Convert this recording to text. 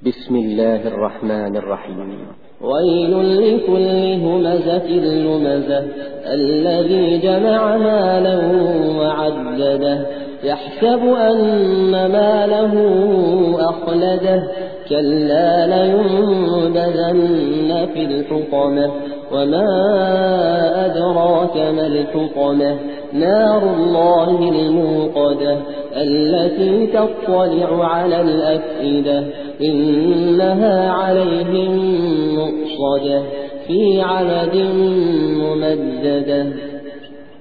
بسم الله الرحمن الرحيم. ويل لكل همزة لمزة الذي جمع مالا وعدده يحسب أن ماله أخلده كلا لينبذن في الحطمة وما أدراك ما الحطمة نار الله الموقدة التي تطلع على الأفئدة إنها عليهم مؤصدة في عمد ممددة.